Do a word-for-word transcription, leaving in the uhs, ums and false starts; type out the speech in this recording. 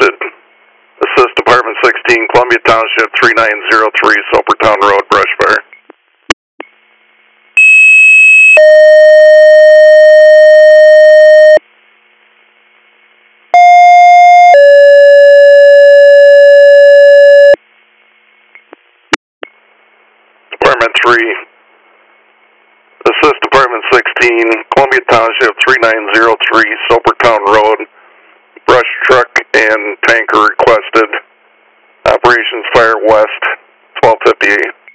requested. Assist Department sixteen, Columbia Township, three nine zero three, Sopertown Road, brush fire. Department three, assist Department sixteen, Columbia Township, three nine zero three, Sopertown Road, brush truck and tanker requested. Operations Fire West, twelve fifty-eight.